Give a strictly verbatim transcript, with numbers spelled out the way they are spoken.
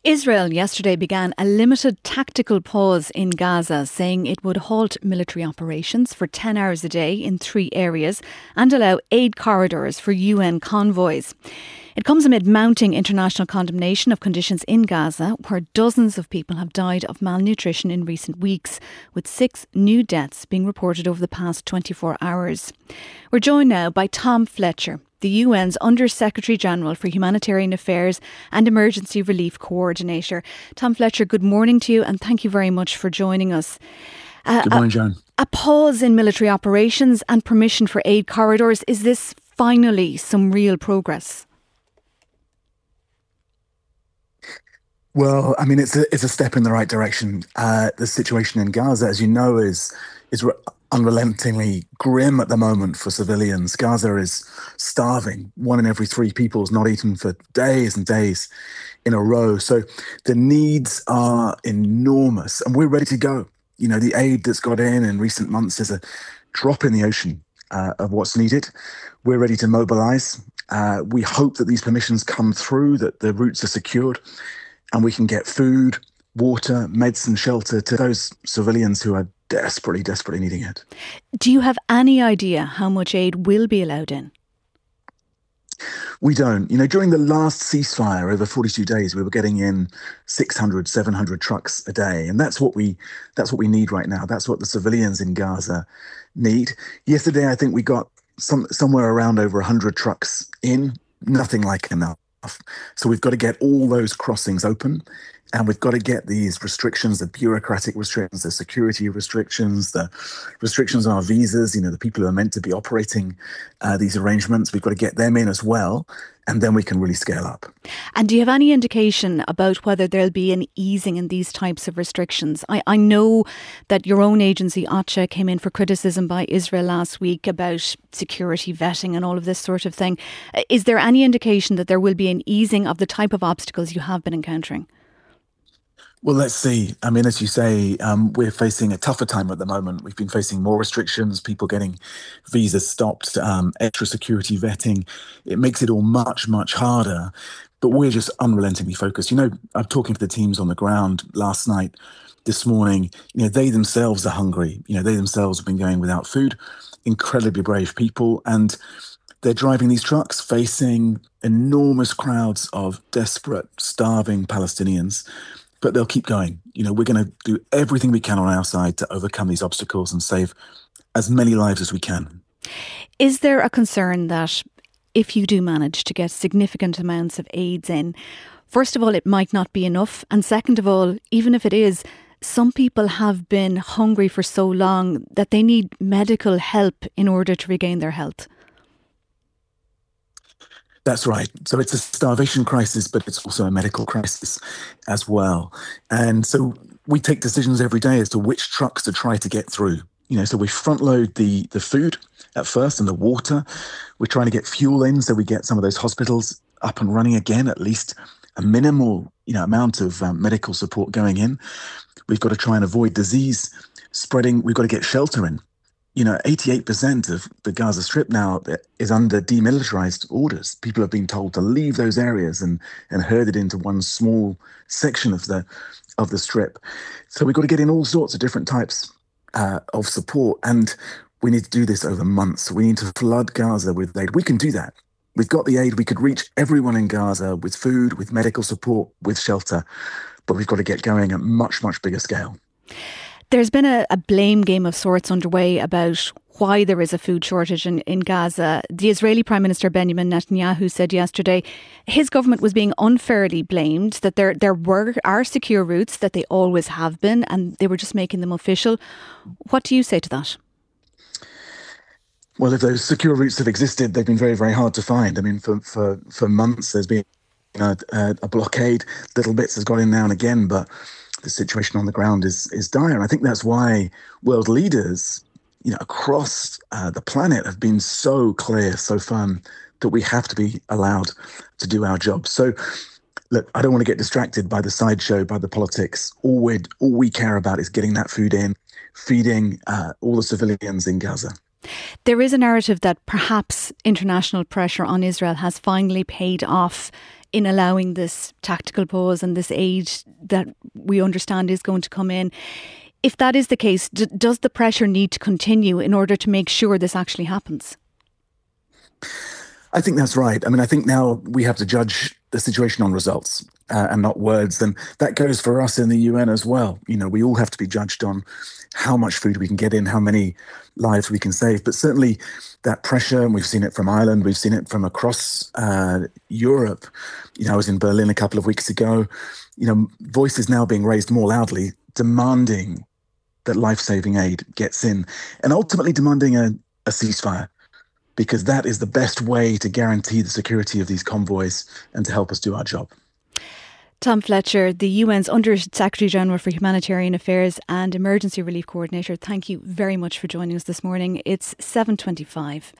Israel yesterday began a limited tactical pause in Gaza, saying it would halt military operations for ten hours a day in three areas and allow aid corridors for U N convoys. It comes amid mounting international condemnation of conditions in Gaza, where dozens of people have died of malnutrition in recent weeks, with six new deaths being reported over the past twenty-four hours. We're joined now by Tom Fletcher, the U N's Under-Secretary General for Humanitarian Affairs and Emergency Relief Coordinator. Tom Fletcher, good morning to you and thank you very much for joining us. Uh, good morning, Joan. A, a pause in military operations and permission for aid corridors. Is this finally some real progress? Well, I mean, it's a, it's a step in the right direction. Uh, the situation in Gaza, as you know, is is re- unrelentingly grim at the moment for civilians. Gaza is starving. One in every three people has not eaten for days and days in a row. So the needs are enormous, and we're ready to go. You know, the aid that's got in in recent months is a drop in the ocean uh, of what's needed. We're ready to mobilize. Uh, we hope that these permissions come through, that the routes are secured, and we can get food, water, medicine, shelter to those civilians who are desperately, desperately needing it. Do you have any idea how much aid will be allowed in? We don't. You know, during the last ceasefire over forty-two days, we were getting in six hundred, seven hundred trucks a day. And that's what we that's what we need right now. That's what the civilians in Gaza need. Yesterday, I think we got some somewhere around over one hundred trucks in. Nothing like enough. So we've got to get all those crossings open, and we've got to get these restrictions, the bureaucratic restrictions, the security restrictions, the restrictions on our visas, you know, the people who are meant to be operating uh, these arrangements, we've got to get them in as well, and then we can really scale up. And do you have any indication about whether there'll be an easing in these types of restrictions? I, I know that your own agency, OCHA, came in for criticism by Israel last week about security vetting and all of this sort of thing. Is there any indication that there will be an easing of the type of obstacles you have been encountering? Well, let's see. I mean, as you say, um, we're facing a tougher time at the moment. We've been facing more restrictions, people getting visas stopped, um, extra security vetting. It makes it all much, much harder. But we're just unrelentingly focused. You know, I'm talking to the teams on the ground last night, this morning. You know, they themselves are hungry. You know, they themselves have been going without food. Incredibly brave people. And they're driving these trucks, facing enormous crowds of desperate, starving Palestinians. But they'll keep going. You know, we're going to do everything we can on our side to overcome these obstacles and save as many lives as we can. Is there a concern that if you do manage to get significant amounts of aids in, first of all, it might not be enough? And second of all, even if it is, some people have been hungry for so long that they need medical help in order to regain their health. That's right. So it's a starvation crisis, but it's also a medical crisis as well. And so we take decisions every day as to which trucks to try to get through. You know, so we front load the, the food at first and the water. We're trying to get fuel in so we get some of those hospitals up and running again, at least a minimal, you know, amount of um, medical support going in. We've got to try and avoid disease spreading. We've got to get shelter in. You know, eighty-eight percent of the Gaza Strip now is under demilitarized orders. People have been told to leave those areas and, and herded into one small section of the of the Strip. So we've got to get in all sorts of different types uh, of support. And we need to do this over months. We need to flood Gaza with aid. We can do that. We've got the aid. We could reach everyone in Gaza with food, with medical support, with shelter. But we've got to get going at much, much bigger scale. There's been a, a blame game of sorts underway about why there is a food shortage in, in Gaza. The Israeli Prime Minister Benjamin Netanyahu said yesterday his government was being unfairly blamed, that there there were are secure routes, that they always have been, and they were just making them official. What do you say to that? Well, if those secure routes have existed, they've been very, very hard to find. I mean, for, for, for months there's been you know, a, a blockade. Little bits has got in now and again, but the situation on the ground is is dire. And I think that's why world leaders, you know, across uh, the planet have been so clear, so firm that we have to be allowed to do our job. So, look, I don't want to get distracted by the sideshow, by the politics. All we all we care about is getting that food in, feeding uh, all the civilians in Gaza. There is a narrative that perhaps international pressure on Israel has finally paid off in allowing this tactical pause and this aid that we understand is going to come in. If that is the case, d- does the pressure need to continue in order to make sure this actually happens? I think that's right. I mean, I think now we have to judge the situation on results uh, and not words. And that goes for us in the U N as well. You know, we all have to be judged on how much food we can get in, how many lives we can save. But certainly that pressure, and we've seen it from Ireland, we've seen it from across uh, Europe. You know, I was in Berlin a couple of weeks ago. You know, voices now being raised more loudly, demanding that life-saving aid gets in, and ultimately demanding a, a ceasefire, because that is the best way to guarantee the security of these convoys and to help us do our job. Tom Fletcher, the U N's Under Secretary General for Humanitarian Affairs and Emergency Relief Coordinator, thank you very much for joining us this morning. It's seven twenty-five.